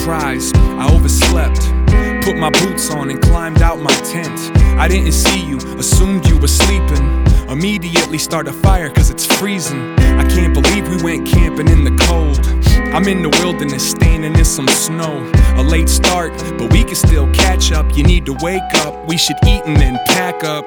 cries. I overslept, put my boots on and climbed out my tent. I didn't see you, assumed you were sleeping. Immediately start a fire cause it's freezing. I can't believe we went camping in the cold. I'm in the wilderness standing in some snow. A late start, but we can still catch up. You need to wake up, we should eat and then pack up.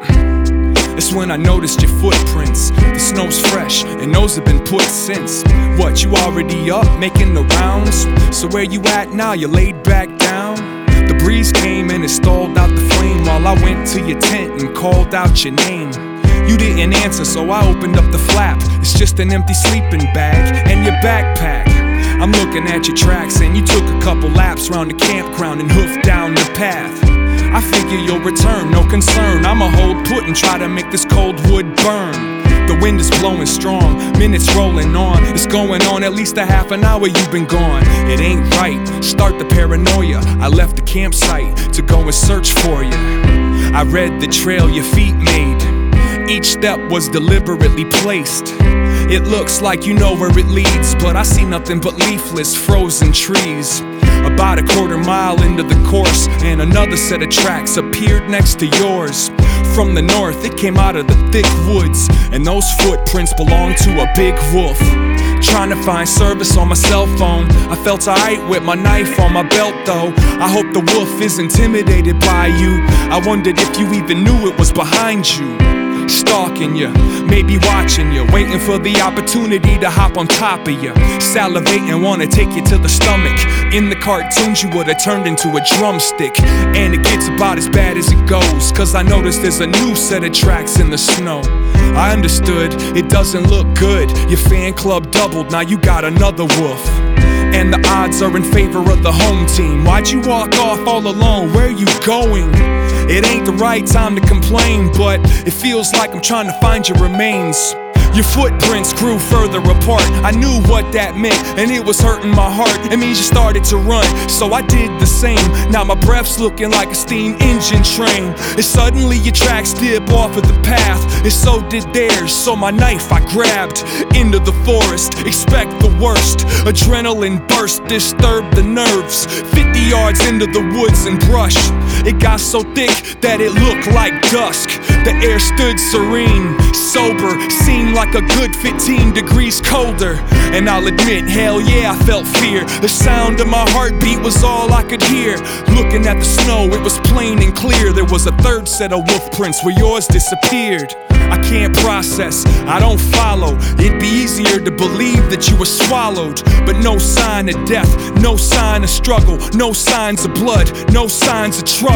It's when I noticed your footprints. The snow's fresh and those have been put since. What, you already up, making the rounds? So where you at now, you laid back down? The breeze came and it stalled out the flame while I went to your tent and called out your name. You didn't answer, so I opened up the flap. It's just an empty sleeping bag and your backpack. I'm looking at your tracks and you took a couple laps round the campground and hoofed down the path. I figure you'll return, no concern. I'ma hold put and try to make this cold wood burn. The wind is blowing strong, minutes rolling on. It's going on at least a half an hour you've been gone. It ain't right, start the paranoia. I left the campsite to go and search for you. I read the trail your feet made. Each step was deliberately placed. It looks like you know where it leads, but I see nothing but leafless, frozen trees. About a quarter mile into the course, and another set of tracks appeared next to yours. From the north, it came out of the thick woods, and those footprints belonged to a big wolf. Trying to find service on my cell phone, I felt alright with my knife on my belt though. I hope the wolf is intimidated by you. I wondered if you even knew it was behind you. Stalking you, maybe watching you, waiting for the opportunity to hop on top of you. Salivating, wanna take you to the stomach. In the cartoons you would've turned into a drumstick. And it gets about as bad as it goes, cause I noticed there's a new set of tracks in the snow. I understood, it doesn't look good. Your fan club doubled, now you got another wolf. And the odds are in favor of the home team. Why'd you walk off all alone? Where you going? It ain't the right time to complain, but it feels like I'm trying to find your remains. Your footprints grew further apart. I knew what that meant, and it was hurting my heart. It means you started to run, so I did the same. Now my breath's looking like a steam engine train. And suddenly your tracks dip off of the path, and so did theirs. So my knife I grabbed into the forest. Expect the worst. Adrenaline burst, disturbed the nerves. 50 yards into the woods and brush. It got so thick that it looked like dusk. The air stood serene, sober, seemed like a good 15 degrees colder. And I'll admit, hell yeah, I felt fear. The sound of my heartbeat was all I could hear. Looking at the snow, it was plain and clear. There was a third set of wolf prints where yours disappeared. I can't process, I don't follow. It'd be easier to believe that you were swallowed. But no sign of death, no sign of struggle, no signs of blood, no signs of trouble.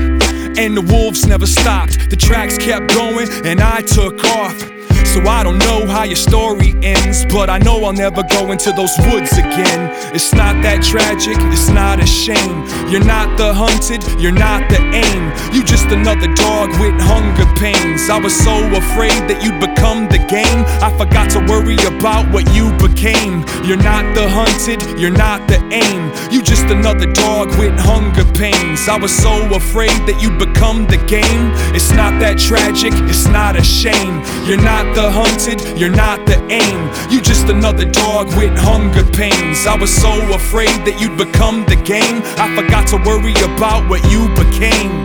And the wolves never stopped, the tracks kept going, and I took off. So I don't know how your story ends, but I know I'll never go into those woods again. It's not that tragic, it's not a shame. You're not the hunted, you're not the aim. You just another dog with hunger pains. I was so afraid that you'd become the game, I forgot to worry about what you became. You're not the hunted, you're not the aim. You just another dog with hunger pains. I was so afraid that you'd become the game. It's not that tragic, it's not a shame. You're not the hunted, you're not the aim. You just another dog with hunger pains. I was so afraid that you'd become the game, I forgot to worry about what you became.